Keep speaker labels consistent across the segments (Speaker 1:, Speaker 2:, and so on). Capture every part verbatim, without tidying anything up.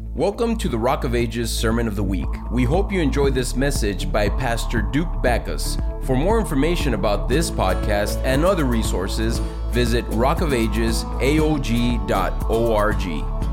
Speaker 1: Welcome to the Rock of Ages Sermon of the Week. We hope you enjoy this message by Pastor Duke Backus. For more information about this podcast and other resources, visit rock of ages a o g dot org.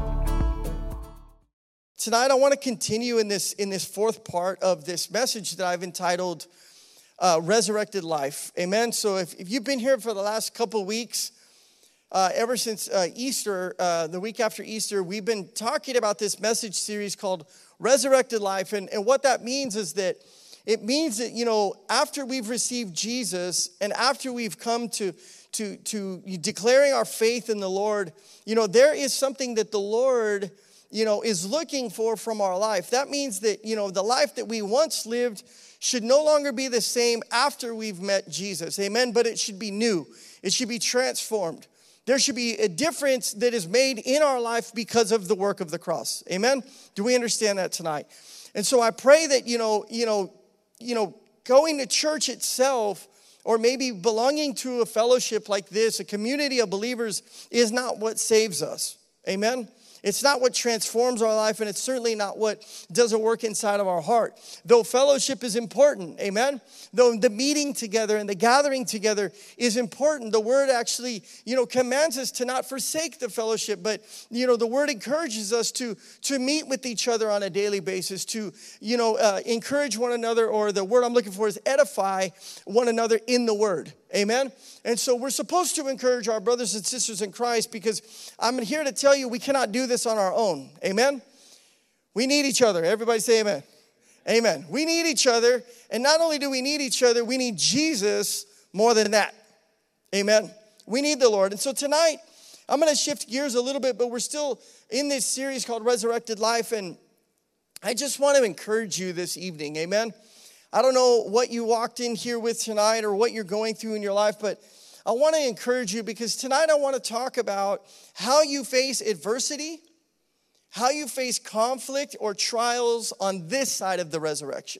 Speaker 2: Tonight I want to continue in this in this fourth part of this message that I've entitled uh, Resurrected Life. Amen. So if, if you've been here for the last couple weeks, Uh, ever since uh, Easter, uh, the week after Easter, we've been talking about this message series called Resurrected Life. And, and what that means is that it means that, you know, after we've received Jesus and after we've come to, to, to declaring our faith in the Lord, you know, there is something that the Lord, you know, is looking for from our life. That means that, you know, the life that we once lived should no longer be the same after we've met Jesus. Amen. But it should be new. It should be transformed. There should be a difference that is made in our life because of the work of the cross. Amen? Do we understand that tonight? And so I pray that, you know, you know, you know, going to church itself or maybe belonging to a fellowship like this, a community of believers, is not what saves us. Amen? It's not what transforms our life, and it's certainly not what does a work inside of our heart. Though fellowship is important, amen? Though the meeting together and the gathering together is important, the word actually, you know, commands us to not forsake the fellowship, but, you know, the word encourages us to, to meet with each other on a daily basis, to, you know, uh, encourage one another, or the word I'm looking for is edify one another in the word. Amen? And so we're supposed to encourage our brothers and sisters in Christ, because I'm here to tell you we cannot do this on our own. Amen? We need each other. Everybody say amen. Amen. We need each other. And not only do we need each other, we need Jesus more than that. Amen? We need the Lord. And so tonight, I'm going to shift gears a little bit, but we're still in this series called Resurrected Life. And I just want to encourage you this evening. Amen? I don't know what you walked in here with tonight or what you're going through in your life, but I want to encourage you, because tonight I want to talk about how you face adversity, how you face conflict or trials on this side of the resurrection.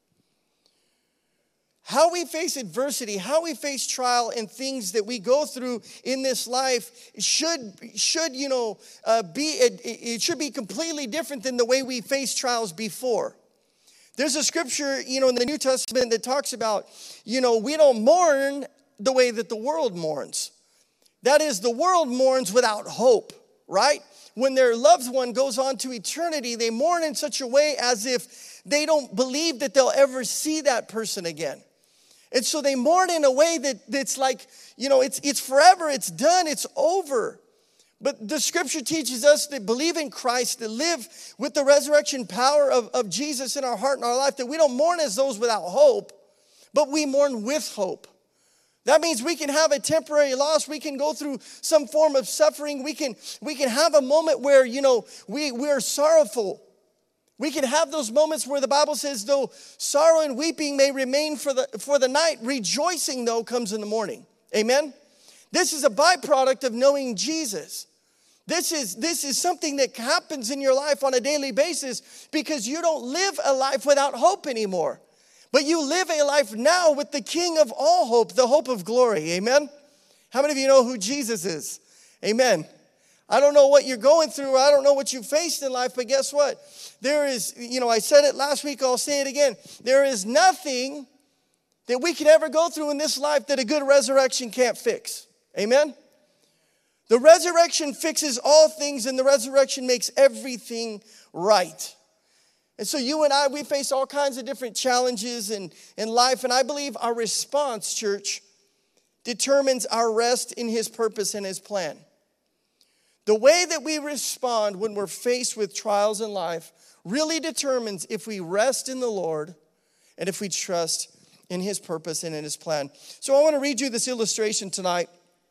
Speaker 2: How we face adversity, how we face trial and things that we go through in this life should, should you know, uh, be, it, it should be completely different than the way we faced trials before. There's a scripture, you know, in the New Testament that talks about, you know, we don't mourn the way that the world mourns. That is, the world mourns without hope, right? When their loved one goes on to eternity, they mourn in such a way as if they don't believe that they'll ever see that person again. And so they mourn in a way that, that's like, you know, it's, it's forever, it's done, it's over. But the scripture teaches us that believe in Christ, to live with the resurrection power of, of Jesus in our heart and our life, that we don't mourn as those without hope, but we mourn with hope. That means we can have a temporary loss. We can go through some form of suffering. We can, we can have a moment where, you know, we, we are sorrowful. We can have those moments where the Bible says, though sorrow and weeping may remain for the, for the night, rejoicing, though, comes in the morning. Amen? This is a byproduct of knowing Jesus. This is, this is something that happens in your life on a daily basis, because you don't live a life without hope anymore. But you live a life now with the King of all hope, the hope of glory. Amen? How many of you know who Jesus is? Amen. I don't know what you're going through. I don't know what you faced in life, but guess what? There is, you know, I said it last week, I'll say it again. There is nothing that we can ever go through in this life that a good resurrection can't fix. Amen? The resurrection fixes all things, and the resurrection makes everything right. And so you and I, we face all kinds of different challenges in, in life, and I believe our response, church, determines our rest in His purpose and His plan. The way that we respond when we're faced with trials in life really determines if we rest in the Lord and if we trust in His purpose and in His plan. So I want to read you this illustration tonight.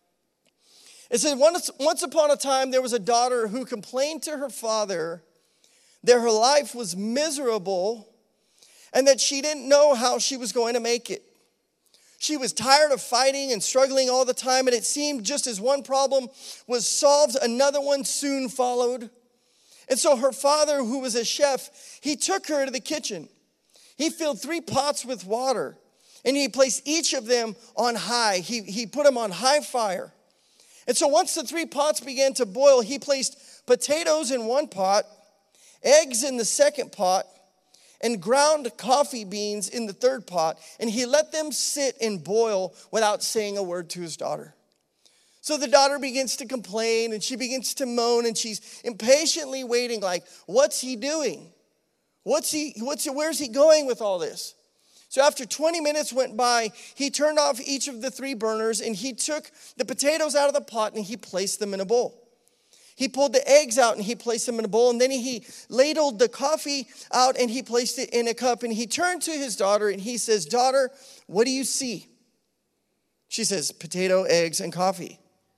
Speaker 2: It says, once, once upon a time, there was a daughter who complained to her father that her life was miserable and that she didn't know how she was going to make it. She was tired of fighting and struggling all the time, and it seemed just as one problem was solved, another one soon followed. And so her father, who was a chef, he took her to the kitchen. He filled three pots with water, and he placed each of them on high. He, he put them on high fire. And so once the three pots began to boil, he placed potatoes in one pot eggs in the second pot, and ground coffee beans in the third pot, and he let them sit and boil without saying a word to his daughter. So the daughter begins to complain, and she begins to moan, and she's impatiently waiting, like, what's he doing? What's he, what's, where's he going with all this? So after twenty minutes went by, he turned off each of the three burners, and he took the potatoes out of the pot, and he placed them in a bowl. He pulled the eggs out, and he placed them in a bowl, and then he ladled the coffee out, and he placed it in a cup, and he turned to his daughter, and he says, daughter, what do you see? She says, potato, eggs, and coffee.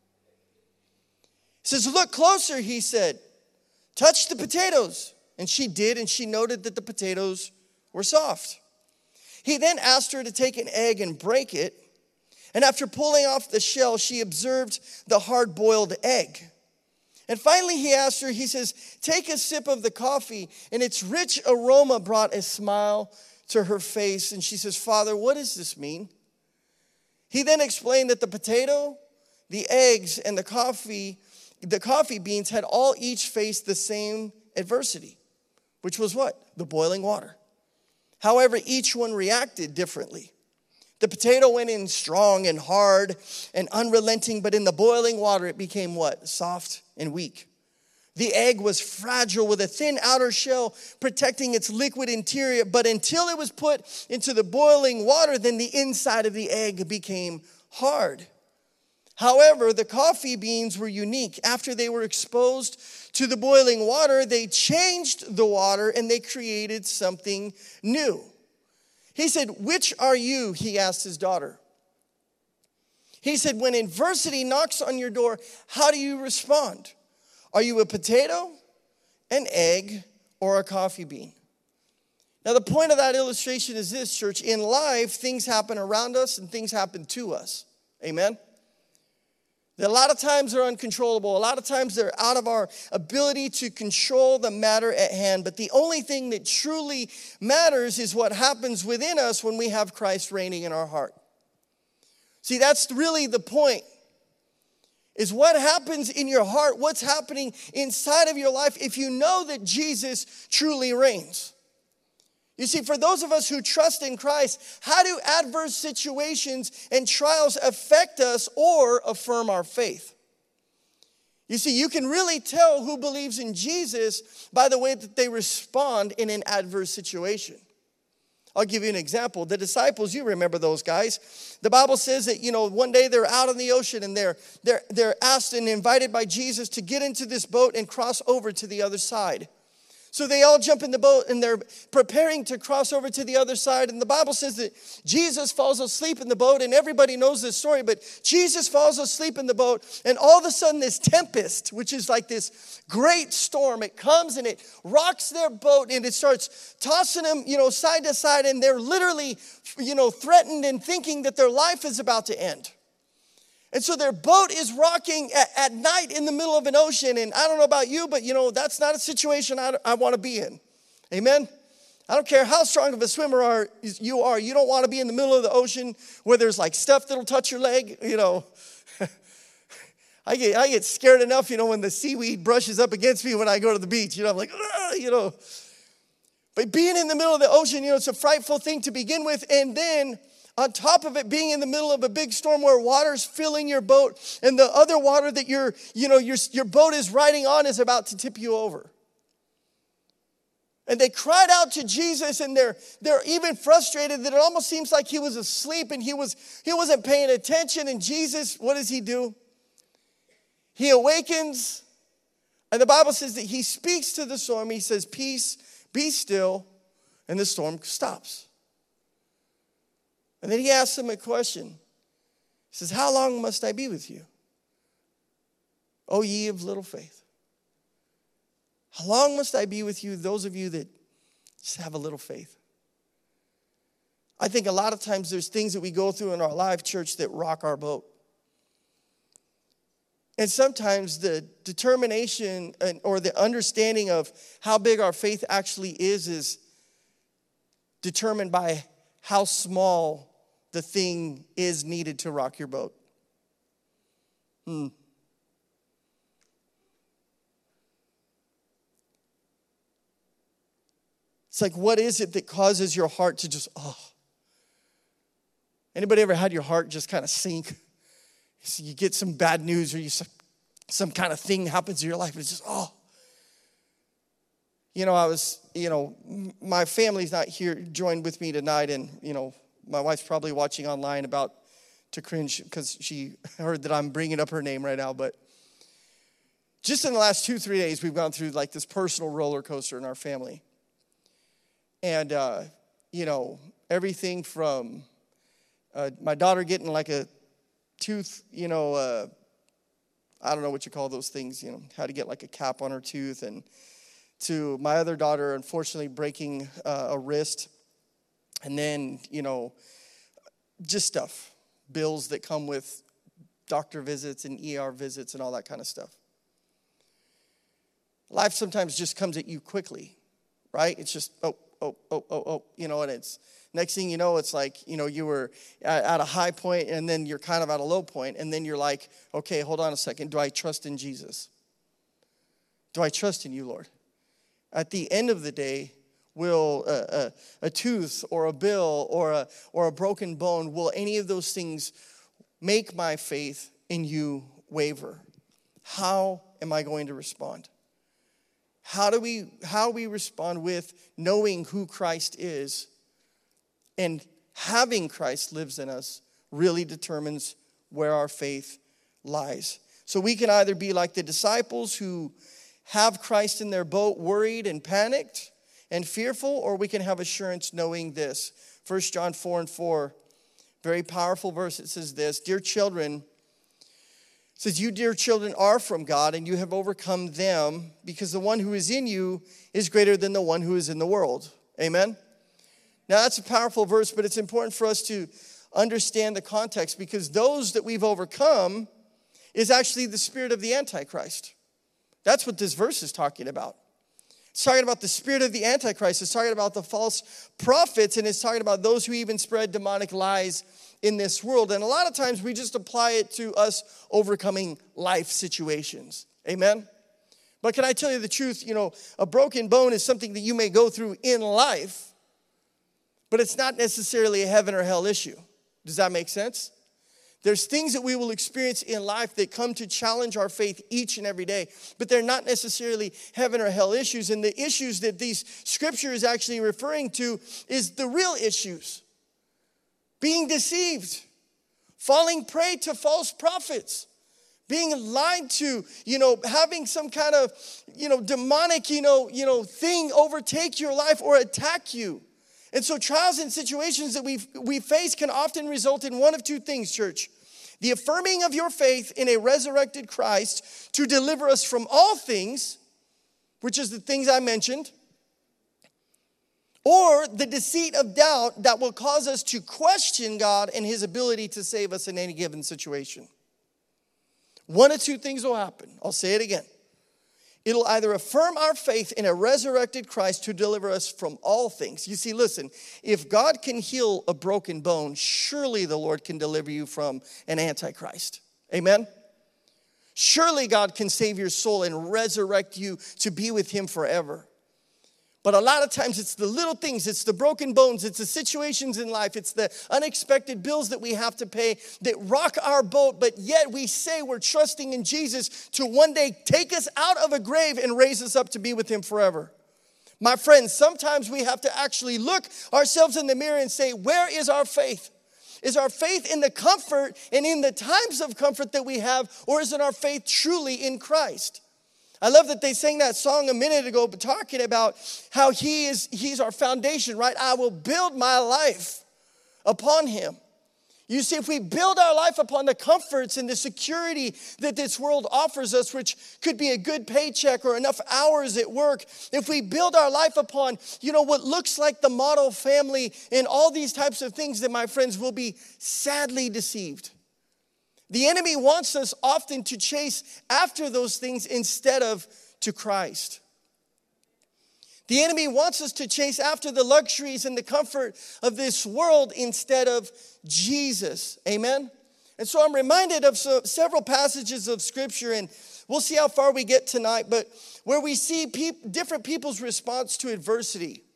Speaker 2: He says, look closer, he said. Touch the potatoes. And she did, and she noted that the potatoes were soft. He then asked her to take an egg and break it. And after pulling off the shell, she observed the hard-boiled egg. And finally he asked her, he says, take a sip of the coffee. And its rich aroma brought a smile to her face. And she says, Father, what does this mean? He then explained that the potato, the eggs, and the coffee, the coffee beans had all each faced the same adversity, which was what? The boiling water. However, each one reacted differently. The potato went in strong and hard and unrelenting, but in the boiling water, it became what? Soft and weak. The egg was fragile with a thin outer shell protecting its liquid interior, but until it was put into the boiling water, then the inside of the egg became hard. However, the coffee beans were unique. After they were exposed to the boiling water, they changed the water and they created something new. He said, which are you? He asked his daughter. He said, when adversity knocks on your door, how do you respond? Are you a potato, an egg, or a coffee bean? Now, the point of that illustration is this, church. In life, things happen around us and things happen to us. Amen? That a lot of times they're uncontrollable. A lot of times they're out of our ability to control the matter at hand. But the only thing that truly matters is what happens within us when we have Christ reigning in our heart. See, that's really the point. Is what happens in your heart, what's happening inside of your life if you know that Jesus truly reigns. You see, for those of us who trust in Christ, how do adverse situations and trials affect us or affirm our faith? You see, you can really tell who believes in Jesus by the way that they respond in an adverse situation. I'll give you an example. The disciples, you remember those guys. The Bible says that, you know, one day they're out on the ocean and they're, they're, they're asked and invited by Jesus to get into this boat and cross over to the other side. So they all jump in the boat and they're preparing to cross over to the other side. And the Bible says that Jesus falls asleep in the boat, and everybody knows this story, but Jesus falls asleep in the boat, and all of a sudden this tempest, which is like this great storm, it comes and it rocks their boat and it starts tossing them, you know, side to side, and they're literally, you know, threatened and thinking that their life is about to end. And so their boat is rocking at, at night in the middle of an ocean. And I don't know about you, but, you know, that's not a situation I, I want to be in. Amen? I don't care how strong of a swimmer are, you are. You don't want to be in the middle of the ocean where there's like stuff that'll touch your leg. You know, I get I get scared enough, you know, when the seaweed brushes up against me when I go to the beach. You know, I'm like, ah, you know. But being in the middle of the ocean, you know, it's a frightful thing to begin with. And then on top of it, being in the middle of a big storm where water's filling your boat and the other water that your, you know, your, your boat is riding on is about to tip you over. And they cried out to Jesus, and they're, they're even frustrated that it almost seems like he was asleep and he, was, he wasn't paying attention. And Jesus, what does he do? He awakens, and the Bible says that he speaks to the storm. He says, peace, be still, and the storm stops. And then he asks them a question. He says, how long must I be with you, O ye of little faith? How long must I be with you, those of you that just have a little faith? I think a lot of times there's things that we go through in our life, church, that rock our boat. And sometimes the determination or the understanding of how big our faith actually is is determined by how small the thing is needed to rock your boat. Hmm. It's like, what is it that causes your heart to just, oh. Anybody ever had your heart just kind of sink? So you get some bad news or you some kind of thing happens in your life. And it's just, oh. You know, I was, you know, my family's not here, joined with me tonight. And, you know, my wife's probably watching online about to cringe because she heard that I'm bringing up her name right now. But just in the last two, three days, we've gone through like this personal roller coaster in our family. And, uh, you know, everything from uh, my daughter getting like a tooth, you know, uh, I don't know what you call those things, you know, how to get like a cap on her tooth, and to my other daughter, unfortunately, breaking uh, a wrist. And then, you know, just stuff, bills that come with doctor visits and E R visits and all that kind of stuff. Life sometimes just comes at you quickly, right? It's just, oh, oh, oh, oh, oh, you know, and it's, next thing you know, it's like, you know, you were at, at a high point and then you're kind of at a low point, and then you're like, okay, hold on a second. Do I trust in Jesus? Do I trust in you, Lord? At the end of the day, will a, a, a tooth or a bill or a, or a broken bone, will any of those things make my faith in you waver? How am I going to respond? How do we, how we respond with knowing who Christ is and having Christ lives in us really determines where our faith lies. So we can either be like the disciples who have Christ in their boat, worried and panicked and fearful, or we can have assurance knowing this. First John four and four, very powerful verse. It says this, dear children, it says, you, dear children, are from God, and you have overcome them, because the one who is in you is greater than the one who is in the world. Amen? Now, that's a powerful verse, but it's important for us to understand the context, because those that we've overcome is actually the spirit of the Antichrist. That's what this verse is talking about. It's talking about the spirit of the Antichrist. It's talking about the false prophets, and it's talking about those who even spread demonic lies in this world. And a lot of times we just apply it to us overcoming life situations. Amen? But can I tell you the truth? You know, a broken bone is something that you may go through in life, but it's not necessarily a heaven or hell issue. Does that make sense? There's things that we will experience in life that come to challenge our faith each and every day, but they're not necessarily heaven or hell issues. And the issues that these scripture is actually referring to is the real issues. Being deceived, falling prey to false prophets, being lied to, you know, having some kind of, you know, demonic, you know, you know, thing overtake your life or attack you. And so trials and situations that we we face can often result in one of two things, church. The affirming of your faith in a resurrected Christ to deliver us from all things, which is the things I mentioned, or the deceit of doubt that will cause us to question God and his ability to save us in any given situation. One of two things will happen. I'll say it again. It'll either affirm our faith in a resurrected Christ to deliver us from all things. You see, listen, if God can heal a broken bone, surely the Lord can deliver you from an antichrist. Amen? Surely God can save your soul and resurrect you to be with him forever. But a lot of times it's the little things, it's the broken bones, it's the situations in life, it's the unexpected bills that we have to pay that rock our boat, but yet we say we're trusting in Jesus to one day take us out of a grave and raise us up to be with him forever. My friends, sometimes we have to actually look ourselves in the mirror and say, where is our faith? Is our faith in the comfort and in the times of comfort that we have, or is it our faith truly in Christ? I love that they sang that song a minute ago, but talking about how he is, he's our foundation, right? I will build my life upon him. You see, if we build our life upon the comforts and the security that this world offers us, which could be a good paycheck or enough hours at work, if we build our life upon, you know, what looks like the model family and all these types of things, then my friends will be sadly deceived. The enemy wants us often to chase after those things instead of to Christ. The enemy wants us to chase after the luxuries and the comfort of this world instead of Jesus. Amen? And so I'm reminded of so, several passages of Scripture, and we'll see how far we get tonight, but where we see peop- different people's response to adversity.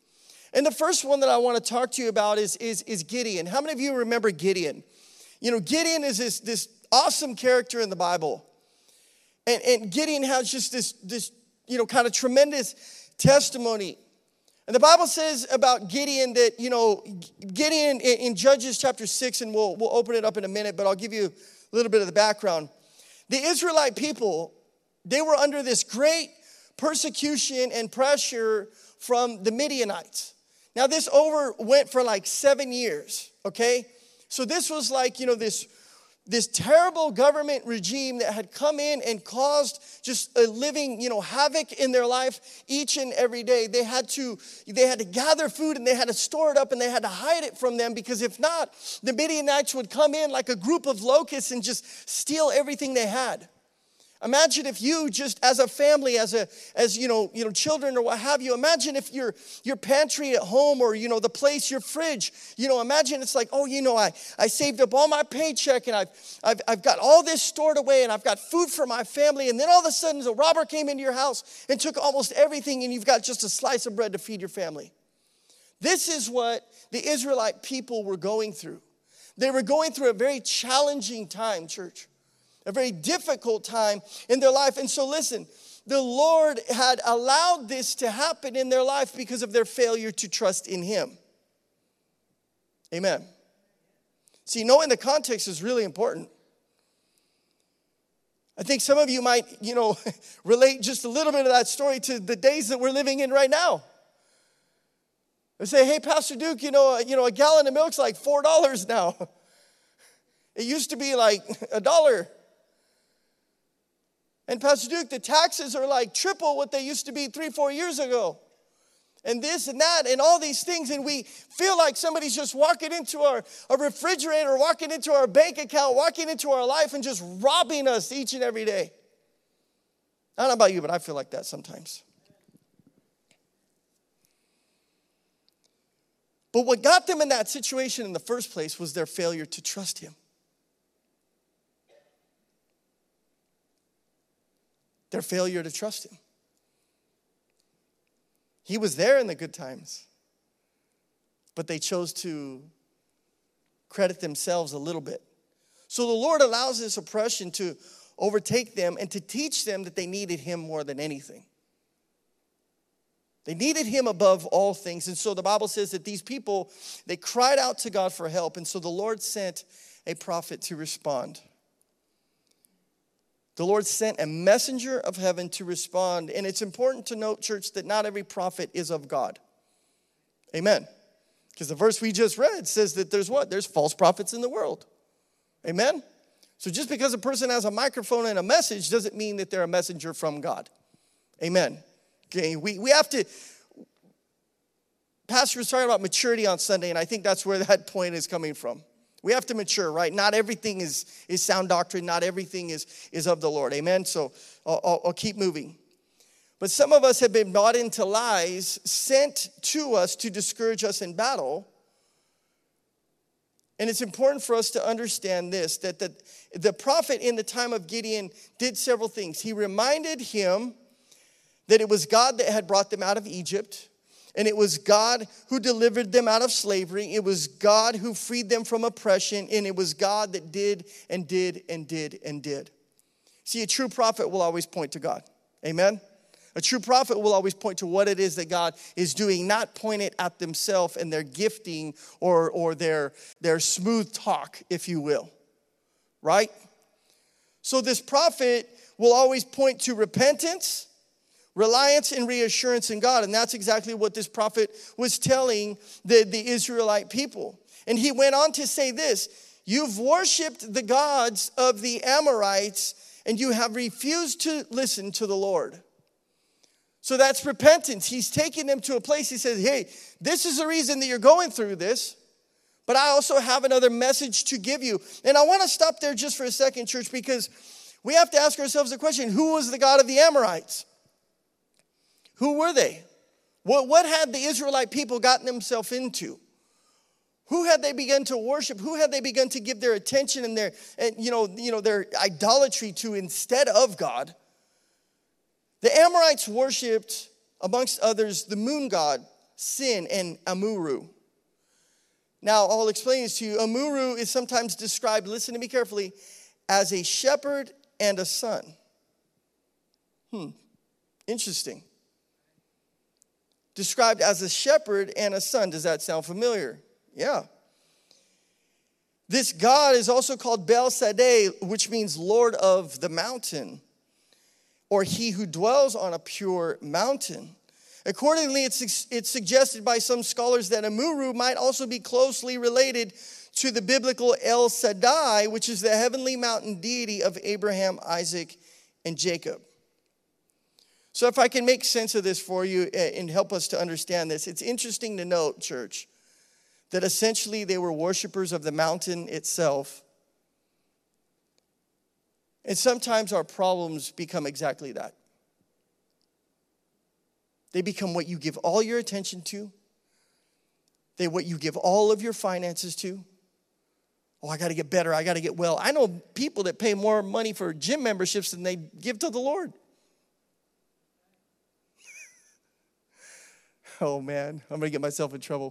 Speaker 2: And the first one that I want to talk to you about is, is, is Gideon. How many of you remember Gideon? You know, Gideon is this, this awesome character in the Bible. And, and Gideon has just this, this, you know, kind of tremendous testimony. And the Bible says about Gideon that, you know, Gideon in, in Judges chapter six, and we'll, we'll open it up in a minute, but I'll give you a little bit of the background. The Israelite people, they were under this great persecution and pressure from the Midianites. Now, this over went for like seven years, okay? So this was like, you know, this, this terrible government regime that had come in and caused just a living, you know, havoc in their life each and every day. They had to, they had to gather food and they had to store it up and they had to hide it from them, because if not, the Midianites would come in like a group of locusts and just steal everything they had. Imagine if you just as a family, as a as you know, you know, children or what have you, imagine if your your pantry at home, or you know, the place, your fridge, you know, imagine it's like, oh, you know, I, I saved up all my paycheck and I've, I've I've got all this stored away and I've got food for my family, and then all of a sudden a robber came into your house and took almost everything, and you've got just a slice of bread to feed your family. This is what the Israelite people were going through. They were going through a very challenging time, church. A very difficult time in their life. And so listen, the Lord had allowed this to happen in their life because of their failure to trust in Him. Amen. See, knowing the context is really important. I think some of you might, you know, relate just a little bit of that story to the days that we're living in right now. They say, hey, Pastor Duke, you know, you know, a gallon of milk's like four dollars now. It used to be like a dollar. And Pastor Duke, the taxes are like triple what they used to be three, four years ago. And this and that and all these things. And we feel like somebody's just walking into our, our refrigerator, walking into our bank account, walking into our life and just robbing us each and every day. I don't know about you, but I feel like that sometimes. But what got them in that situation in the first place was their failure to trust Him. Their failure to trust Him. He was there in the good times, but they chose to credit themselves a little bit. So the Lord allows this oppression to overtake them and to teach them that they needed Him more than anything. They needed Him above all things. And so the Bible says that these people, they cried out to God for help. And so the Lord sent a prophet to respond. The Lord sent a messenger of heaven to respond. And it's important to note, church, that not every prophet is of God. Amen. Because the verse we just read says that there's what? There's false prophets in the world. Amen. So just because a person has a microphone and a message doesn't mean that they're a messenger from God. Amen. Okay, we, we have to, Pastor was talking about maturity on Sunday, and I think that's where that point is coming from. We have to mature, right? Not everything is, is sound doctrine. Not everything is, is of the Lord. Amen? So I'll, I'll, I'll keep moving. But some of us have been bought into lies sent to us to discourage us in battle. And it's important for us to understand this, that the, the prophet in the time of Gideon did several things. He reminded him that it was God that had brought them out of Egypt. And it was God who delivered them out of slavery. It was God who freed them from oppression. And it was God that did and did and did and did. See, a true prophet will always point to God. Amen? A true prophet will always point to what it is that God is doing, not point it at themselves and their gifting or, or their, their smooth talk, if you will. Right? So this prophet will always point to repentance, reliance and reassurance in God. And that's exactly what this prophet was telling the, the Israelite people. And he went on to say this: you've worshiped the gods of the Amorites and you have refused to listen to the Lord. So that's repentance. He's taking them to a place. He says, hey, this is the reason that you're going through this, but I also have another message to give you. And I want to stop there just for a second, church, because we have to ask ourselves the question, who was the God of the Amorites? Who were they? What, what had the Israelite people gotten themselves into? Who had they begun to worship? Who had they begun to give their attention and their, and, you know, you know, their idolatry to instead of God? The Amorites worshipped, amongst others, the moon god, sin, and Amuru. Now, I'll explain this to you. Amuru is sometimes described, listen to me carefully, as a shepherd and a son. Hmm, interesting. Described as a shepherd and a son. Does that sound familiar? Yeah. This God is also called Bel Sadeh, which means Lord of the mountain, or he who dwells on a pure mountain. Accordingly, it's, it's suggested by some scholars that Amuru might also be closely related to the biblical El Shaddai, which is the heavenly mountain deity of Abraham, Isaac, and Jacob. So if I can make sense of this for you and help us to understand this, it's interesting to note, church, that essentially they were worshipers of the mountain itself. And sometimes our problems become exactly that. They become what you give all your attention to. They what you give all of your finances to. Oh, I got to get better. I got to get well. I know people that pay more money for gym memberships than they give to the Lord. Oh, man, I'm going to get myself in trouble.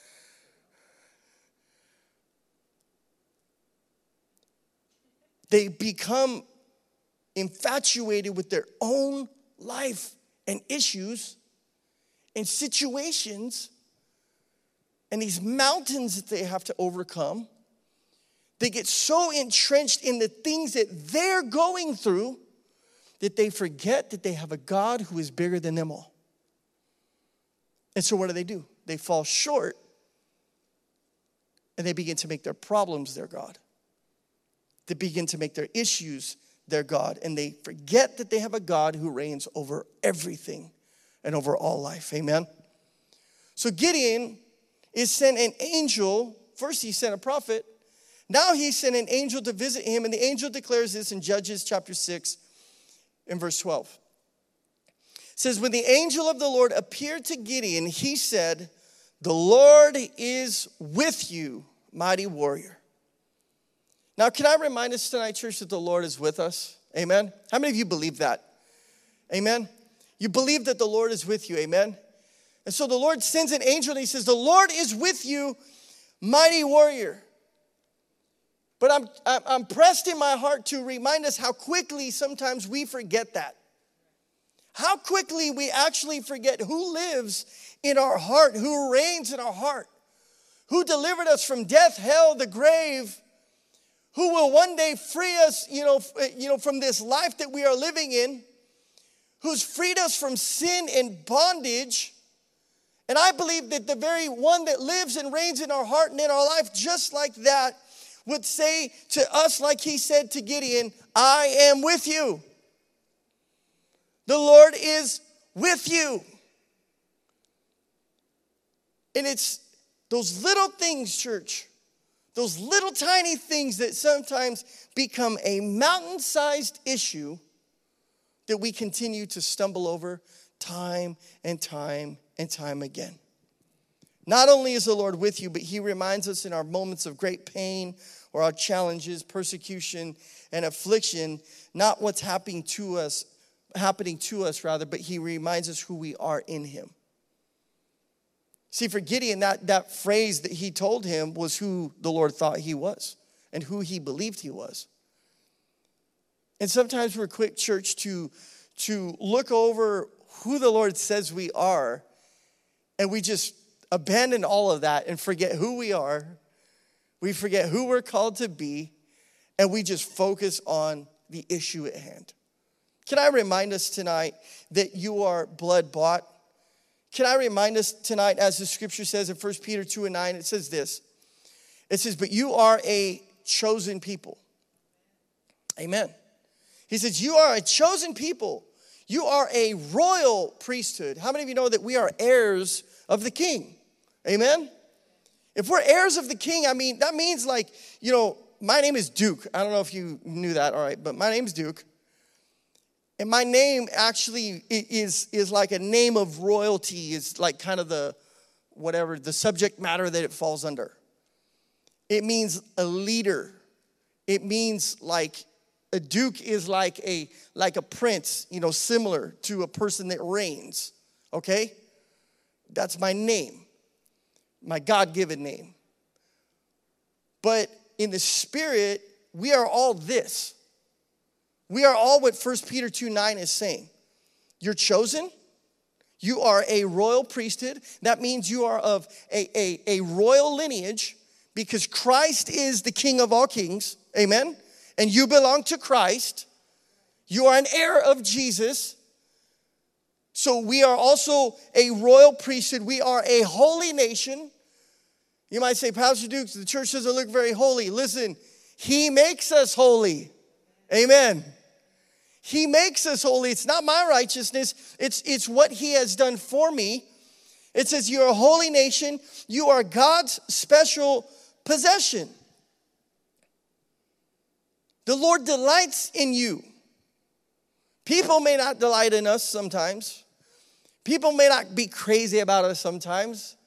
Speaker 2: They become infatuated with their own life and issues and situations and these mountains that they have to overcome. They get so entrenched in the things that they're going through that they forget that they have a God who is bigger than them all. And so what do they do? They fall short and they begin to make their problems their God. They begin to make their issues their God, and they forget that they have a God who reigns over everything and over all life. Amen? So Gideon is sent an angel. First he sent a prophet. Now he sent an angel to visit him, and the angel declares this in Judges chapter six in verse twelve. It says, when the angel of the Lord appeared to Gideon, he said, the Lord is with you, mighty warrior. Now, can I remind us tonight, church, that the Lord is with us? Amen? How many of you believe that? Amen? You believe that the Lord is with you. Amen? And so the Lord sends an angel and he says, the Lord is with you, mighty warrior. But I'm, I'm pressed in my heart to remind us how quickly sometimes we forget that. How quickly we actually forget who lives in our heart, who reigns in our heart, who delivered us from death, hell, the grave, who will one day free us, you know, you know, from this life that we are living in, who's freed us from sin and bondage. And I believe that the very one that lives and reigns in our heart and in our life, just like that, would say to us, like he said to Gideon, I am with you. The Lord is with you. And it's those little things, church, those little tiny things that sometimes become a mountain-sized issue that we continue to stumble over time and time and time again. Not only is the Lord with you, but he reminds us in our moments of great pain or our challenges, persecution, and affliction, not what's happening to us, happening to us rather, but he reminds us who we are in him. See, for Gideon, that, that phrase that he told him was who the Lord thought he was and who he believed he was. And sometimes we're quick, church, to, to look over who the Lord says we are, and we just abandon all of that and forget who we are. We forget who we're called to be, and we just focus on the issue at hand. Can I remind us tonight that you are blood-bought? Can I remind us tonight, as the scripture says in First Peter two and nine, it says this. It says, but you are a chosen people. Amen. He says, you are a chosen people. You are a royal priesthood. How many of you know that we are heirs of the King? Amen. If we're heirs of the King, I mean, that means like, you know, my name is Duke. I don't know if you knew that, all right, but my name's Duke. And my name actually is, is like a name of royalty, is like kind of the, whatever, the subject matter that it falls under. It means a leader. It means like, a duke is like a, like a prince, you know, similar to a person that reigns, okay? That's my name, my God-given name. But in the spirit, we are all this. We are all what First Peter two nine is saying. You're chosen. You are a royal priesthood. That means you are of a, a, a royal lineage because Christ is the King of all kings. Amen? And you belong to Christ. You are an heir of Jesus. So we are also a royal priesthood. We are a holy nation. You might say, Pastor Dukes, the church doesn't look very holy. Listen, he makes us holy. Amen. He makes us holy. It's not my righteousness. It's, it's what he has done for me. It says you're a holy nation. You are God's special possession. The Lord delights in you. People may not delight in us sometimes. People may not be crazy about us sometimes.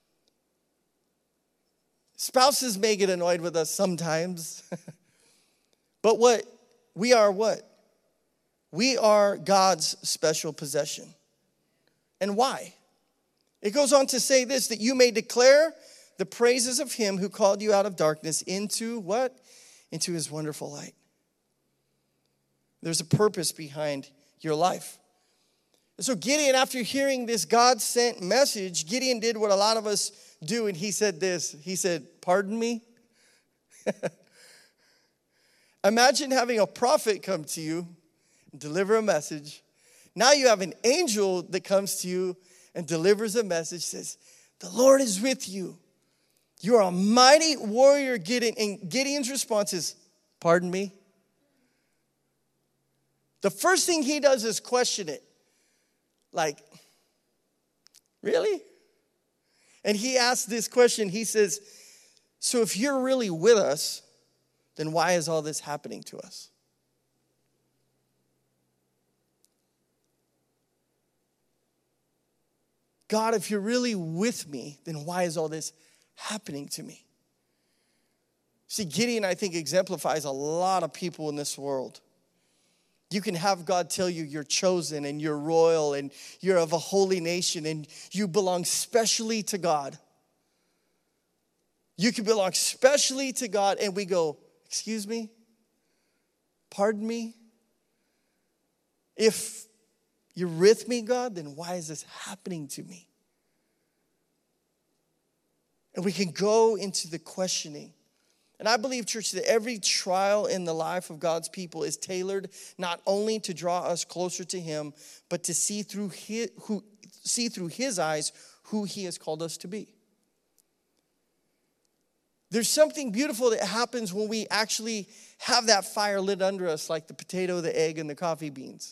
Speaker 2: Spouses may get annoyed with us sometimes. But what? We are what? We are God's special possession. And why? It goes on to say this, that you may declare the praises of him who called you out of darkness into what? Into his wonderful light. There's a purpose behind your life. And so Gideon, after hearing this God-sent message, Gideon did what a lot of us do, and he said this. He said, pardon me? Imagine having a prophet come to you and deliver a message. Now you have an angel that comes to you and delivers a message, says, the Lord is with you. You are a mighty warrior, Gideon. And Gideon's response is, pardon me? The first thing he does is question it. Like, really? And he asks this question. He says, so if you're really with us, then why is all this happening to us? God, if you're really with me, then why is all this happening to me? See, Gideon, I think, exemplifies a lot of people in this world. You can have God tell you you're chosen and you're royal and you're of a holy nation and you belong specially to God. You can belong specially to God, and we go, excuse me? Pardon me? If you're with me, God, then why is this happening to me? And we can go into the questioning. And I believe, church, that every trial in the life of God's people is tailored not only to draw us closer to him, but to see through his, who, see through his eyes who he has called us to be. There's something beautiful that happens when we actually have that fire lit under us, like the potato, the egg, and the coffee beans.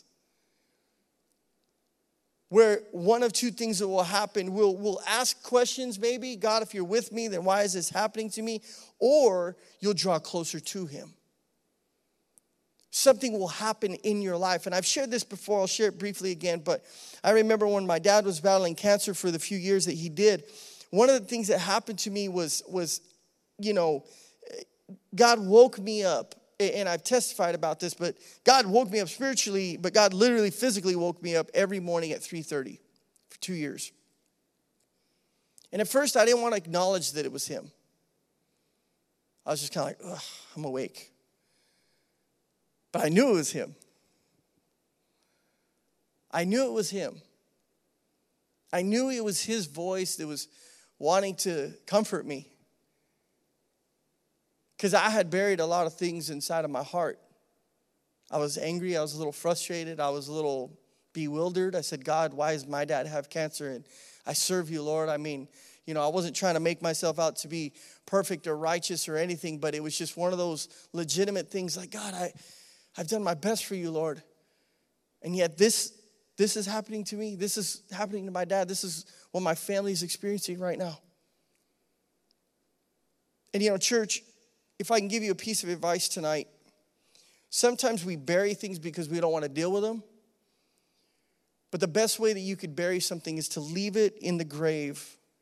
Speaker 2: Where one of two things that will happen, we'll, we'll ask questions maybe, God, if you're with me, then why is this happening to me? Or you'll draw closer to him. Something will happen in your life. And I've shared this before, I'll share it briefly again, but I remember when my dad was battling cancer for the few years that he did, one of the things that happened to me was, was you know, God woke me up. And I've testified about this, but God woke me up spiritually, but God literally physically woke me up every morning at three thirty for two years. And at first, I didn't want to acknowledge that it was him. I was just kind of like, ugh, I'm awake. But I knew it was him. I knew it was him. I knew it was his voice that was wanting to comfort me. Because I had buried a lot of things inside of my heart. I was angry. I was a little frustrated. I was a little bewildered. I said, God, why does my dad have cancer? And I serve you, Lord. I mean, you know, I wasn't trying to make myself out to be perfect or righteous or anything, but it was just one of those legitimate things like, God, I, I've done my best for you, Lord. And yet this, this is happening to me. This is happening to my dad. This is what my family is experiencing right now. And, you know, church, if I can give you a piece of advice tonight, sometimes we bury things because we don't want to deal with them. But the best way that you could bury something is to leave it in the grave.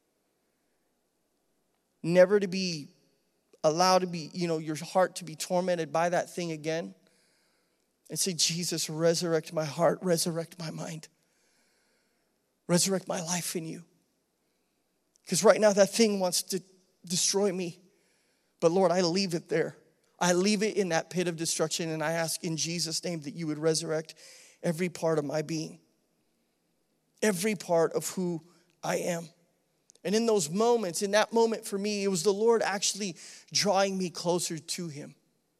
Speaker 2: Never to be allowed to be, you know, your heart to be tormented by that thing again. And say, Jesus, resurrect my heart, resurrect my mind. Resurrect my life in you. Because right now that thing wants to destroy me. But Lord, I leave it there. I leave it in that pit of destruction, and I ask in Jesus' name that you would resurrect every part of my being. Every part of who I am. And in those moments, in that moment for me, it was the Lord actually drawing me closer to him.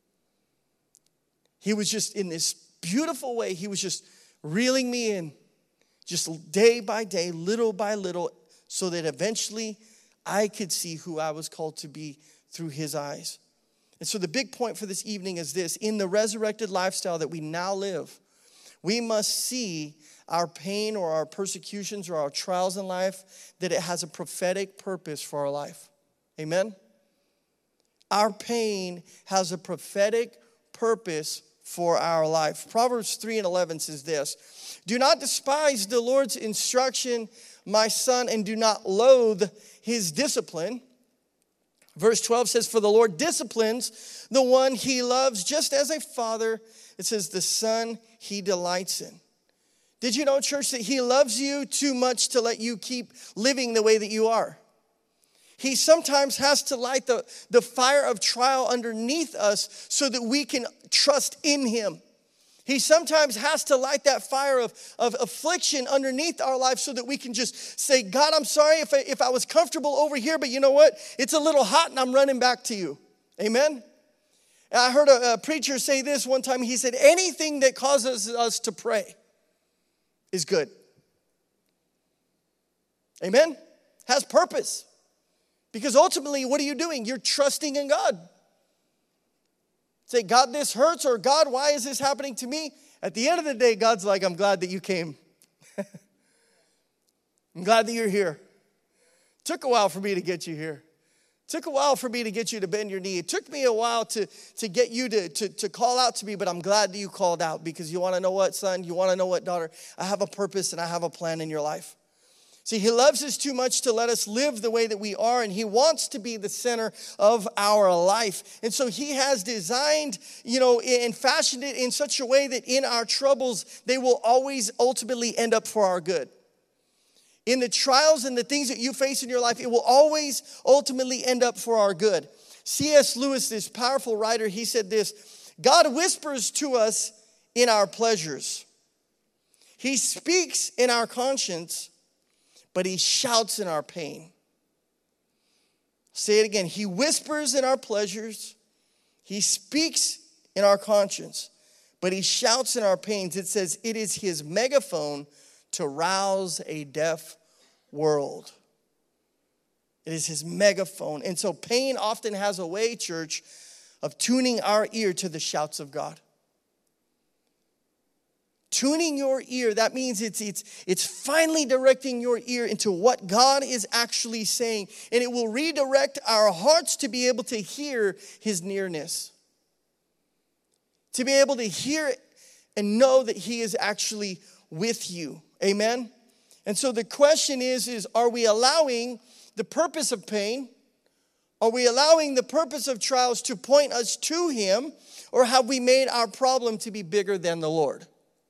Speaker 2: He was just in this beautiful way, he was just reeling me in, just day by day, little by little, so that eventually I could see who I was called to be through his eyes. And so the big point for this evening is this: in the resurrected lifestyle that we now live, we must see our pain or our persecutions or our trials in life, that it has a prophetic purpose for our life. Amen? Our pain has a prophetic purpose for our life. Proverbs three and eleven says this: do not despise the Lord's instruction, my son, and do not loathe his discipline. Verse twelve says, for the Lord disciplines the one he loves, just as a father, it says, the son he delights in. Did you know, church, that he loves you too much to let you keep living the way that you are? He sometimes has to light the, the fire of trial underneath us so that we can trust in him. He sometimes has to light that fire of, of affliction underneath our life so that we can just say, God, I'm sorry if I, if I was comfortable over here, but you know what? It's a little hot and I'm running back to you. Amen? And I heard a, a preacher say this one time. He said, anything that causes us to pray is good. Amen? Has purpose. Because ultimately, what are you doing? You're trusting in God. Say, God, this hurts, or God, why is this happening to me? At the end of the day, God's like, I'm glad that you came. I'm glad that you're here. Took a while for me to get you here. Took a while for me to get you to bend your knee. It took me a while to, to get you to, to, to call out to me, but I'm glad that you called out, because you want to know what, son? You want to know what, daughter? I have a purpose and I have a plan in your life. See, he loves us too much to let us live the way that we are, and he wants to be the center of our life. And so he has designed, you know, and fashioned it in such a way that in our troubles, they will always ultimately end up for our good. In the trials and the things that you face in your life, it will always ultimately end up for our good. C S Lewis, this powerful writer, he said this: God whispers to us in our pleasures. He speaks in our conscience, but he shouts in our pain. Say it again. He whispers in our pleasures. He speaks in our conscience, but he shouts in our pains. It says it is his megaphone to rouse a deaf world. It is his megaphone. And so pain often has a way, church, of tuning our ear to the shouts of God. Tuning your ear, that means it's, it's, it's finally directing your ear into what God is actually saying. And it will redirect our hearts to be able to hear his nearness. To be able to hear it and know that he is actually with you. Amen? And so the question is, is are we allowing the purpose of pain? Are we allowing the purpose of trials to point us to him? Or have we made our problem to be bigger than the Lord?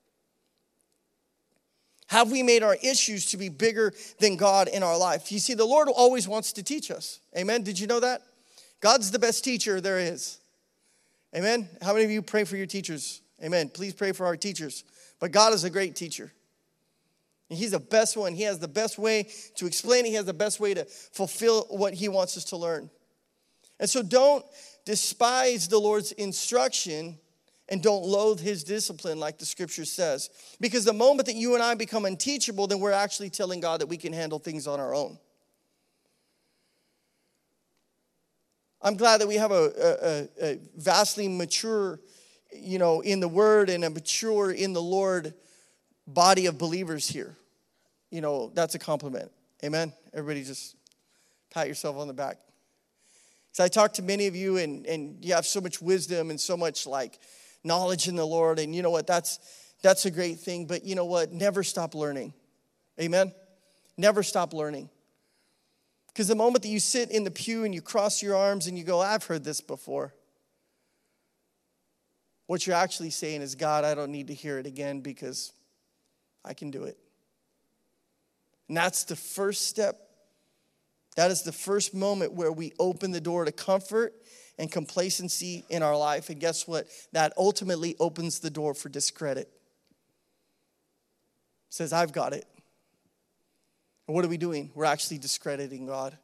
Speaker 2: Have we made our issues to be bigger than God in our life? You see, the Lord always wants to teach us. Amen? Did you know that? God's the best teacher there is. Amen? How many of you pray for your teachers? Amen. Please pray for our teachers. But God is a great teacher. And he's the best one. He has the best way to explain it. He has the best way to fulfill what he wants us to learn. And so don't despise the Lord's instruction and don't loathe his discipline like the scripture says. Because the moment that you and I become unteachable, then we're actually telling God that we can handle things on our own. I'm glad that we have a, a, a vastly mature, you know, in the word and a mature in the Lord body of believers here. You know, that's a compliment. Amen? Everybody just pat yourself on the back. So I talk to many of you, and, and you have so much wisdom and so much like knowledge in the Lord. And you know what? That's that's a great thing. But you know what? Never stop learning. Amen? Never stop learning. Because the moment that you sit in the pew and you cross your arms and you go, I've heard this before. What you're actually saying is, God, I don't need to hear it again because I can do it. And that's the first step That is the first moment where we open the door to comfort and complacency in our life. And guess what? That ultimately opens the door for discredit. It says, I've got it. And what are we doing? We're actually discrediting God.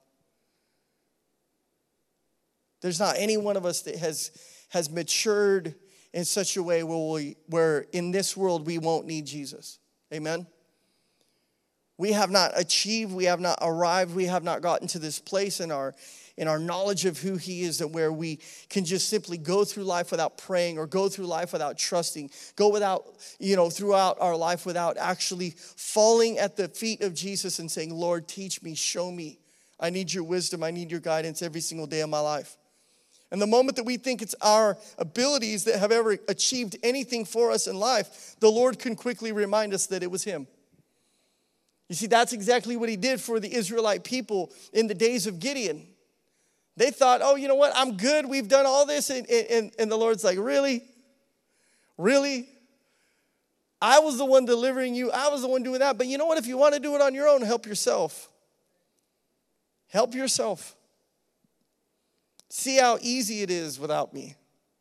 Speaker 2: There's not any one of us that has, has matured in such a way where, we, where in this world we won't need Jesus. Amen? We have not achieved, we have not arrived, we have not gotten to this place in our in our knowledge of who he is, and where we can just simply go through life without praying, or go through life without trusting, go without, you know, throughout our life without actually falling at the feet of Jesus and saying, Lord, teach me, show me. I need your wisdom, I need your guidance every single day of my life. And the moment that we think it's our abilities that have ever achieved anything for us in life, the Lord can quickly remind us that it was him. You see, that's exactly what he did for the Israelite people in the days of Gideon. They thought, oh, you know what? I'm good. We've done all this. And, and, and the Lord's like, really? Really? I was the one delivering you. I was the one doing that. But you know what? If you want to do it on your own, help yourself. Help yourself. See how easy it is without me.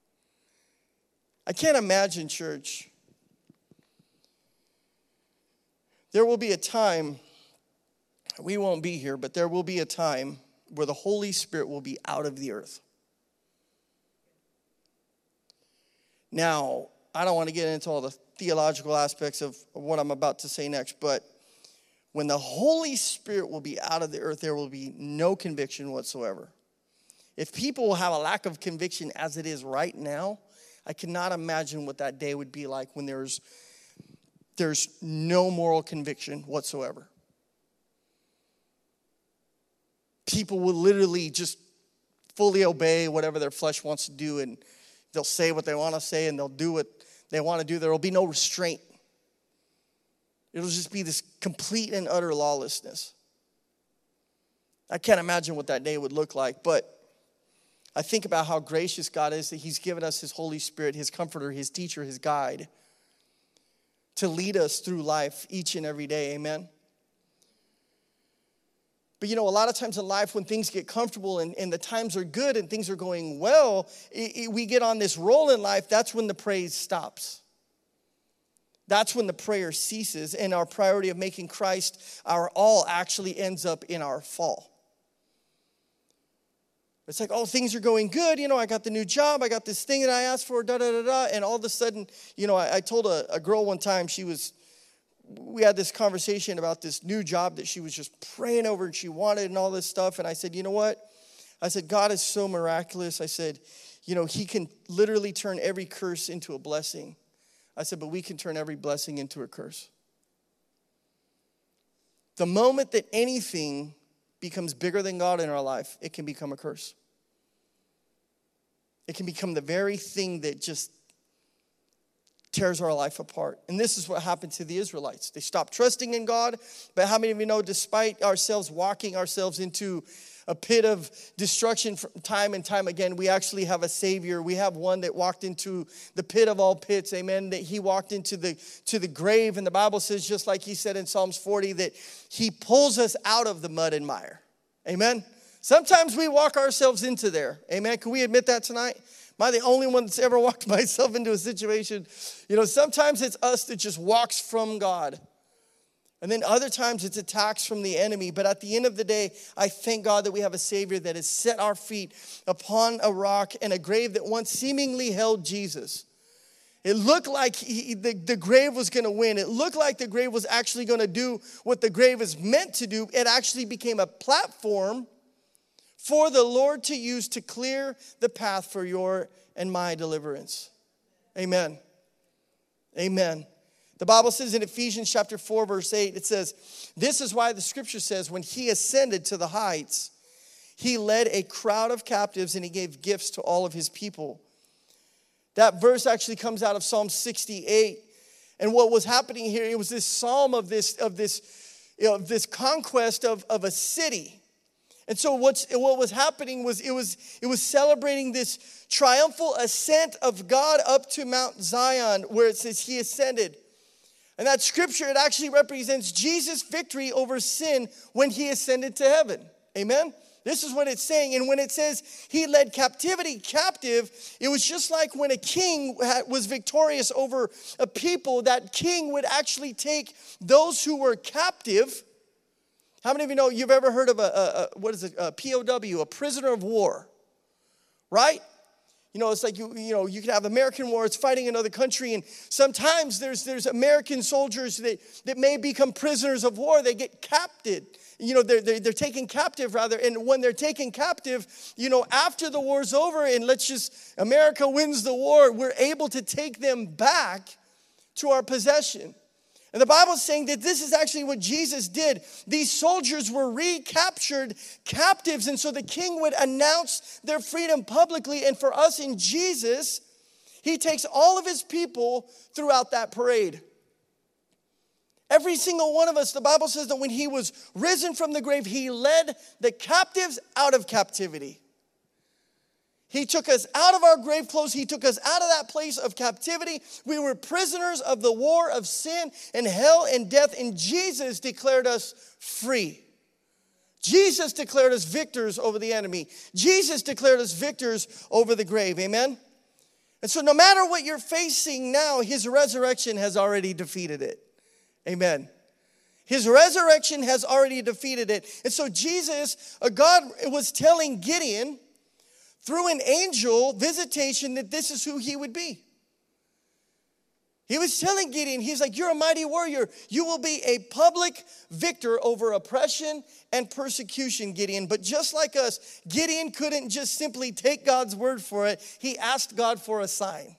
Speaker 2: I can't imagine, church. There will be a time, we won't be here, but there will be a time where the Holy Spirit will be out of the earth. Now, I don't want to get into all the theological aspects of what I'm about to say next, but when the Holy Spirit will be out of the earth, there will be no conviction whatsoever. If people will have a lack of conviction as it is right now, I cannot imagine what that day would be like when there's There's no moral conviction whatsoever. People will literally just fully obey whatever their flesh wants to do, and they'll say what they want to say, and they'll do what they want to do. There will be no restraint. It'll just be this complete and utter lawlessness. I can't imagine what that day would look like, but I think about how gracious God is that he's given us his Holy Spirit, his comforter, his teacher, his guide, to lead us through life each and every day. Amen. But you know, a lot of times in life when things get comfortable and, and the times are good and things are going well, it, it, we get on this roll in life. That's when the praise stops. That's when the prayer ceases, and our priority of making Christ our all actually ends up in our fall. It's like, oh, things are going good. You know, I got the new job. I got this thing that I asked for, da, da, da, da. And all of a sudden, you know, I, I told a, a girl one time, she was, we had this conversation about this new job that she was just praying over and she wanted and all this stuff. And I said, you know what? I said, God is so miraculous. I said, you know, he can literally turn every curse into a blessing. I said, but we can turn every blessing into a curse. The moment that anything becomes bigger than God in our life, it can become a curse. It can become the very thing that just tears our life apart. And this is what happened to the Israelites. They stopped trusting in God. But how many of you know, despite ourselves walking ourselves into a pit of destruction from time and time again, we actually have a Savior. We have one that walked into the pit of all pits, amen, that he walked into the, to the grave. And the Bible says, just like he said in Psalms forty, that he pulls us out of the mud and mire, amen. Sometimes we walk ourselves into there, amen. Can we admit that tonight? Am I the only one that's ever walked myself into a situation? You know, sometimes it's us that just walks from God. And then other times it's attacks from the enemy. But at the end of the day, I thank God that we have a Savior that has set our feet upon a rock and a grave that once seemingly held Jesus. It looked like he, the, the grave was going to win. It looked like the grave was actually going to do what the grave is meant to do. It actually became a platform for the Lord to use to clear the path for your and my deliverance. Amen. Amen. The Bible says in Ephesians chapter four, verse eight, it says, this is why the scripture says, when he ascended to the heights, he led a crowd of captives and he gave gifts to all of his people. That verse actually comes out of Psalm sixty-eight. And what was happening here, it was this psalm of this, of this, you know, this conquest of, of a city. And so what's, what was happening was it was it was celebrating this triumphal ascent of God up to Mount Zion, where it says he ascended. And that scripture, it actually represents Jesus' victory over sin when he ascended to heaven. Amen? This is what it's saying. And when it says he led captivity captive, it was just like when a king was victorious over a people, that king would actually take those who were captive. How many of you know you've ever heard of a, a, a what is it, a P O W, a prisoner of war, right? You know, it's like, you you know, you can have American war, it's fighting another country, and sometimes there's there's American soldiers that, that may become prisoners of war. They get captive. You know, they're, they're, they're taken captive, rather, and when they're taken captive, you know, after the war's over, and let's just, America wins the war, we're able to take them back to our possession. And the Bible's saying that this is actually what Jesus did. These soldiers were recaptured captives, and so the king would announce their freedom publicly. And for us in Jesus, he takes all of his people throughout that parade. Every single one of us, the Bible says that when he was risen from the grave, he led the captives out of captivity. He took us out of our grave clothes. He took us out of that place of captivity. We were prisoners of the war of sin and hell and death, and Jesus declared us free. Jesus declared us victors over the enemy. Jesus declared us victors over the grave. Amen? And so no matter what you're facing now, his resurrection has already defeated it. Amen. His resurrection has already defeated it. And so Jesus, God was telling Gideon through an angel visitation that this is who he would be. He was telling Gideon, he's like, you're a mighty warrior. You will be a public victor over oppression and persecution, Gideon. But just like us, Gideon couldn't just simply take God's word for it. He asked God for a sign.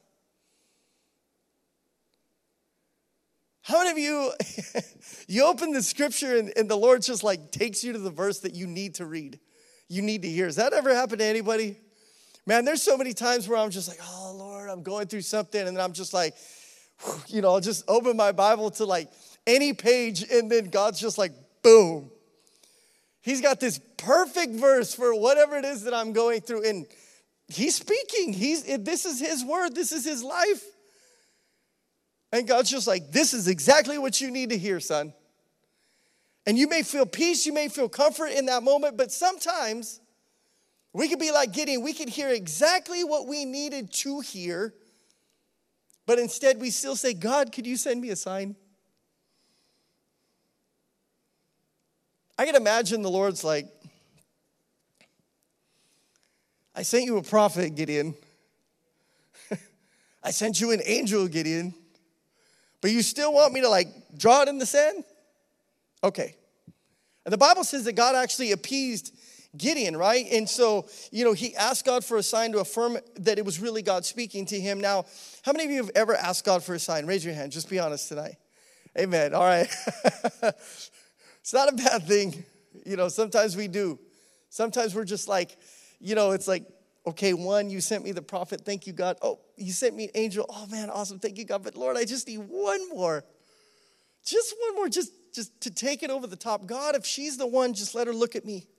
Speaker 2: How many of you, you open the scripture and, and the Lord just like takes you to the verse that you need to read, you need to hear? Has that ever happened to anybody? Man, there's so many times where I'm just like, oh, Lord, I'm going through something. And then I'm just like, you know, I'll just open my Bible to like any page. And then God's just like, boom. He's got this perfect verse for whatever it is that I'm going through. And he's speaking. He's, this is his word. This is his life. And God's just like, this is exactly what you need to hear, son. And you may feel peace, you may feel comfort in that moment, but sometimes we could be like Gideon. We could hear exactly what we needed to hear, but instead we still say, God, could you send me a sign? I can imagine the Lord's like, I sent you a prophet, Gideon. I sent you an angel, Gideon. But you still want me to like draw it in the sand? Okay. And the Bible says that God actually appeased Gideon, right? And so, you know, he asked God for a sign to affirm that it was really God speaking to him. Now, how many of you have ever asked God for a sign? Raise your hand. Just be honest tonight. Amen. All right. It's not a bad thing. You know, sometimes we do. Sometimes we're just like, you know, it's like, okay, one, you sent me the prophet. Thank you, God. Oh, you sent me an angel. Oh, man, awesome. Thank you, God. But Lord, I just need one more. Just one more, just, just to take it over the top. God, if she's the one, just let her look at me.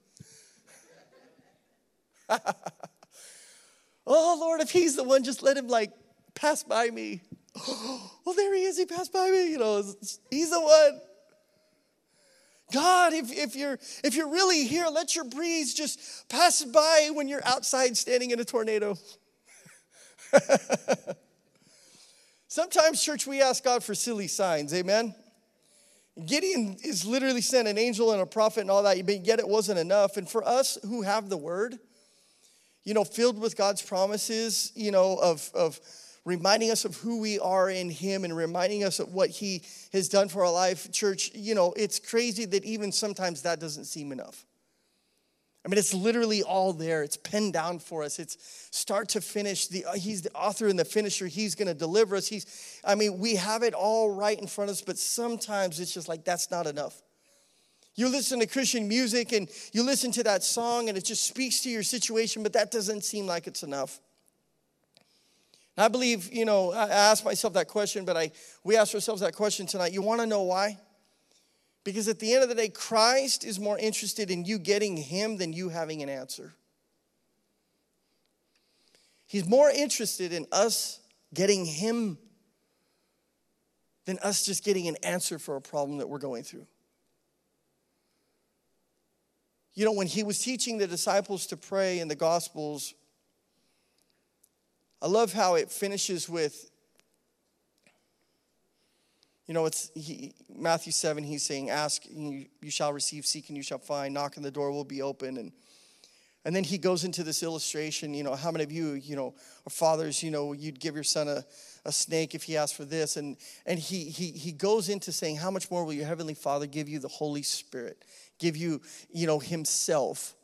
Speaker 2: Oh, Lord, if he's the one, just let him, like, pass by me. Oh, there he is. He passed by me. You know, he's the one. God, if, if you're if you're really here, let your breeze just pass by when you're outside standing in a tornado. Sometimes, church, we ask God for silly signs, amen? Gideon is literally sent an angel and a prophet and all that, but yet it wasn't enough. And for us who have the word, you know, filled with God's promises, you know, of, of reminding us of who we are in him and reminding us of what he has done for our life, church, you know, it's crazy that even sometimes that doesn't seem enough. I mean, it's literally all there. It's penned down for us. It's start to finish. The, he's the author and the finisher. He's going to deliver us. He's, I mean, we have it all right in front of us, but sometimes it's just like, that's not enough. You listen to Christian music and you listen to that song and it just speaks to your situation, but that doesn't seem like it's enough. And I believe, you know, I asked myself that question, but I we asked ourselves that question tonight. You want to know why? Because at the end of the day, Christ is more interested in you getting him than you having an answer. He's more interested in us getting him than us just getting an answer for a problem that we're going through. You know, when he was teaching the disciples to pray in the Gospels, I love how it finishes with, you know, it's he, Matthew seven, he's saying, ask, you, you shall receive, seek, and you shall find, knock, and the door will be open. And and then he goes into this illustration, you know, how many of you, you know, are fathers, you know, you'd give your son a, a snake if he asked for this. And and he he he goes into saying, how much more will your heavenly Father give you the Holy Spirit? Give you, you know, himself.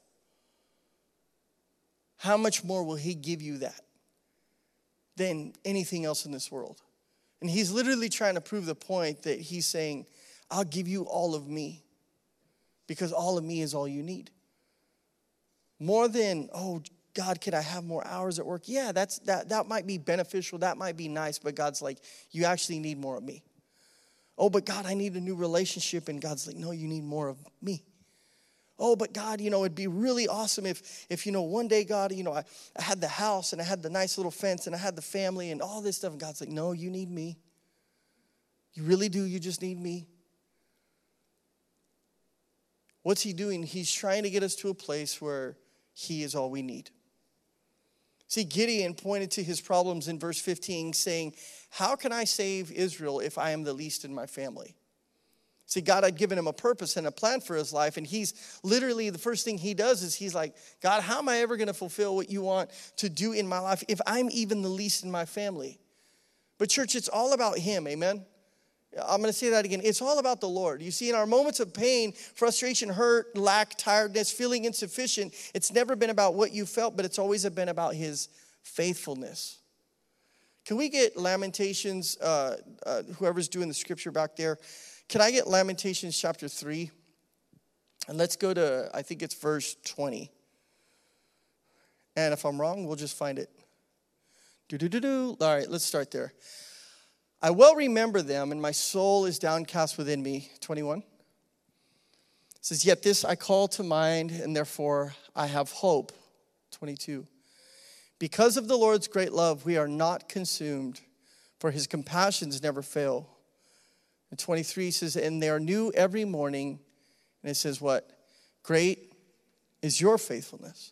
Speaker 2: How much more will he give you that than anything else in this world? And he's literally trying to prove the point that he's saying, I'll give you all of me, because all of me is all you need. More than, oh, God, could I have more hours at work? Yeah, that's that that might be beneficial. That might be nice. But God's like, you actually need more of me. Oh, but God, I need a new relationship. And God's like, no, you need more of me. Oh, but God, you know, it'd be really awesome if, if you know, one day, God, you know, I, I had the house and I had the nice little fence and I had the family and all this stuff. And God's like, no, you need me. You really do. You just need me. What's he doing? He's trying to get us to a place where he is all we need. See, Gideon pointed to his problems in verse fifteen, saying, how can I save Israel if I am the least in my family? See, God had given him a purpose and a plan for his life, and he's literally, the first thing he does is he's like, God, how am I ever going to fulfill what you want to do in my life if I'm even the least in my family? But church, it's all about him, amen? I'm going to say that again. It's all about the Lord. You see, in our moments of pain, frustration, hurt, lack, tiredness, feeling insufficient, it's never been about what you felt, but it's always been about his faithfulness. Can we get Lamentations, uh, uh, whoever's doing the scripture back there, can I get Lamentations chapter three? And let's go to, I think it's verse twenty. And if I'm wrong, we'll just find it. Do-do-do-do. All right, let's start there. I well remember them, and my soul is downcast within me. twenty-one. It says, yet this I call to mind, and therefore I have hope. twenty-two. Because of the Lord's great love, we are not consumed, for his compassions never fail. And twenty-three says, and they are new every morning. And it says what? Great is your faithfulness.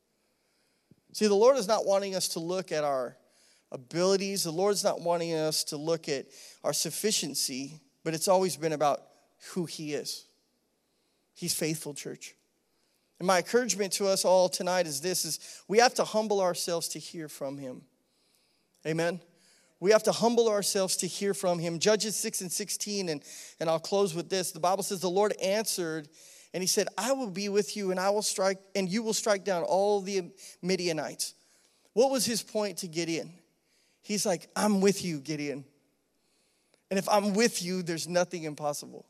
Speaker 2: See, the Lord is not wanting us to look at our abilities. The Lord's not wanting us to look at our sufficiency, but it's always been about who he is. He's faithful, church. And my encouragement to us all tonight is this, is we have to humble ourselves to hear from him. Amen. We have to humble ourselves to hear from him. Judges six and sixteen, and, and I'll close with this. The Bible says the Lord answered, and he said, I will be with you, and I will strike, and you will strike down all the Midianites. What was his point to Gideon? He's like, I'm with you, Gideon. And if I'm with you, there's nothing impossible.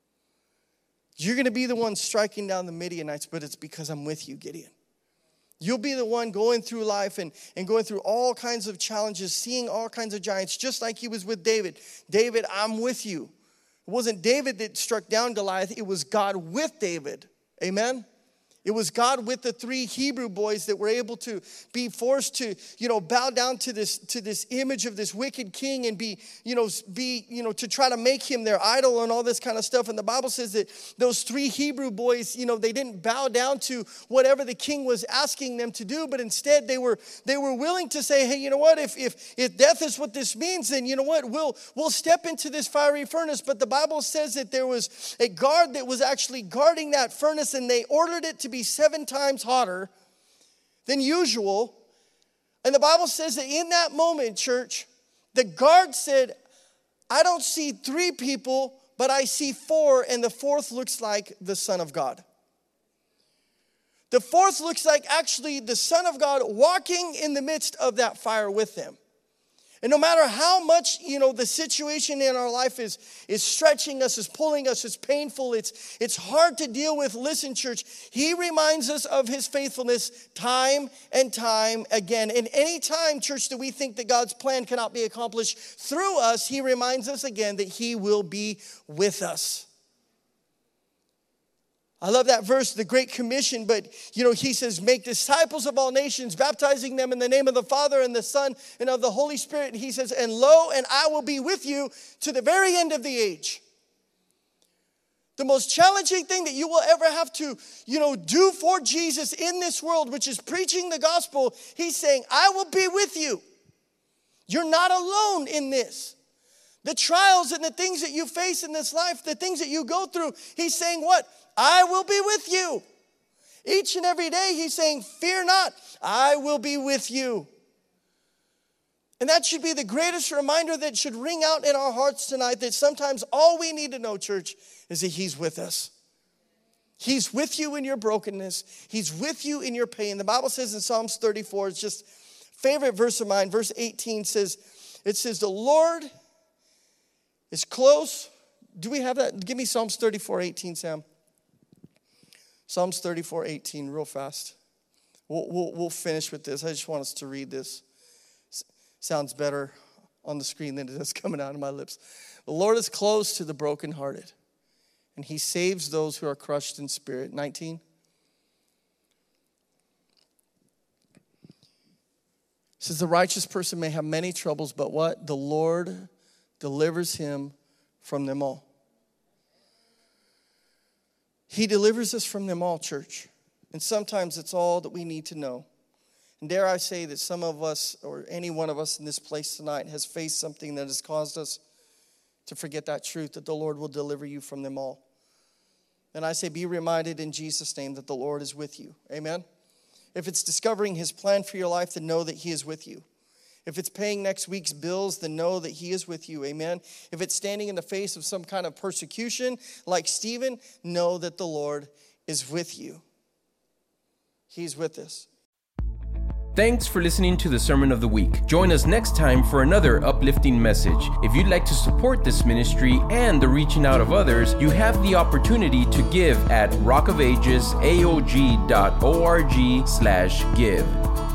Speaker 2: You're going to be the one striking down the Midianites, but it's because I'm with you, Gideon. You'll be the one going through life and, and going through all kinds of challenges, seeing all kinds of giants, just like he was with David. David, I'm with you. It wasn't David that struck down Goliath. It was God with David. Amen? It was God with the three Hebrew boys that were able to be forced to, you know, bow down to this to this image of this wicked king and be, you know, be, you know, to try to make him their idol and all this kind of stuff. And the Bible says that those three Hebrew boys, you know, they didn't bow down to whatever the king was asking them to do, but instead they were they were willing to say, hey, you know what, if if if death is what this means, then you know what, we'll we'll step into this fiery furnace. But the Bible says that there was a guard that was actually guarding that furnace, and they ordered it to be seven times hotter than usual. And the Bible says that in that moment, church, the guard said, I don't see three people, but I see four, and the fourth looks like the Son of God. The fourth looks like actually the Son of God walking in the midst of that fire with them. And no matter how much, you know, the situation in our life is, is stretching us, is pulling us, is painful, it's, it's hard to deal with. Listen, church, he reminds us of his faithfulness time and time again. And any time, church, that we think that God's plan cannot be accomplished through us, he reminds us again that he will be with us. I love that verse, the Great Commission, but, you know, he says, make disciples of all nations, baptizing them in the name of the Father and the Son and of the Holy Spirit. And he says, and lo, and I will be with you to the very end of the age. The most challenging thing that you will ever have to, you know, do for Jesus in this world, which is preaching the gospel, he's saying, I will be with you. You're not alone in this. The trials and the things that you face in this life, the things that you go through, he's saying what? I will be with you. Each and every day he's saying, fear not, I will be with you. And that should be the greatest reminder that should ring out in our hearts tonight, that sometimes all we need to know, church, is that he's with us. He's with you in your brokenness. He's with you in your pain. The Bible says in Psalms thirty-four, it's just a favorite verse of mine. Verse eighteen says, it says, the Lord is close. Do we have that? Give me Psalms thirty-four eighteen, Sam. Psalms thirty-four eighteen, real fast. We'll, we'll, we'll finish with this. I just want us to read this. Sounds better on the screen than it does coming out of my lips. The Lord is close to the brokenhearted, and he saves those who are crushed in spirit. nineteen. It says, the righteous person may have many troubles, but what? The Lord delivers him from them all. He delivers us from them all, church. And sometimes it's all that we need to know. And dare I say that some of us, or any one of us in this place tonight, has faced something that has caused us to forget that truth, that the Lord will deliver you from them all. And I say, be reminded in Jesus' name that the Lord is with you. Amen? If it's discovering his plan for your life, then know that he is with you. If it's paying next week's bills, then know that he is with you. Amen? If it's standing in the face of some kind of persecution like Stephen, know that the Lord is with you. He's with us.
Speaker 1: Thanks for listening to the Sermon of the Week. Join us next time for another uplifting message. If you'd like to support this ministry and the reaching out of others, you have the opportunity to give at rockofages a o g dot org slash give.